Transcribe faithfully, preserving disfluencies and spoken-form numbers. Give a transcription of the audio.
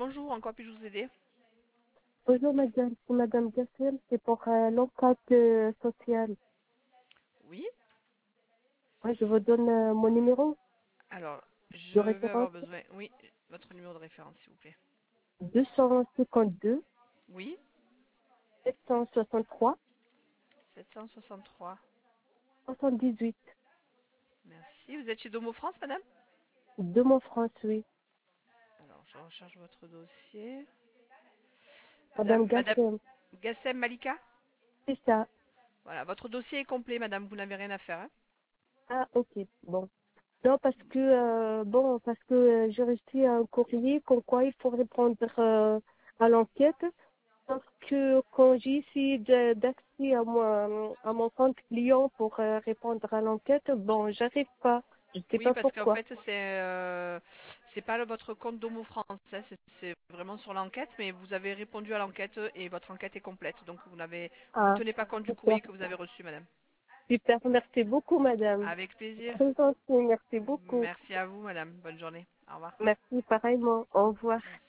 bonjour, en quoi puis-je vous aider? Bonjour madame, c'est madame Gassel, c'est pour euh, l'enquête euh, sociale. Oui, Ouais, je vous donne euh, mon numéro alors de je vais référence avoir besoin, oui, votre numéro de référence s'il vous plaît. deux cent cinquante-deux Oui, sept cent soixante-trois sept cent soixante-trois. soixante-dix-huit Merci. Vous êtes chez Domo France, madame? de mon France, oui. Alors je recherche votre dossier. Madame, Madame madame Gassel, Gassem Malika? c'est ça. Voilà, votre dossier est complet, madame, vous n'avez rien à faire, hein. Ah, ok, bon. Non, parce que, euh, bon, parce que euh, j'ai reçu un courrier comme quoi il faut répondre euh, à l'enquête. Parce que quand j'ai essayé de- d'accéder à mon, à mon compte client pour euh, répondre à l'enquête, bon, j'arrive pas. Je sais Oui, pas parce qu'en pourquoi. fait, c'est euh, c'est pas le- votre compte Domo France, hein, c'est c'est vraiment sur l'enquête, mais vous avez répondu à l'enquête et votre enquête est complète, donc vous n'avez, vous ne Ah, tenez pas compte du super. courrier que vous avez reçu, madame. Super. Merci beaucoup, madame. Avec plaisir. Très gentil. Merci beaucoup. Merci à vous, madame. Bonne journée. Au revoir. Merci pareillement. Au revoir. Merci.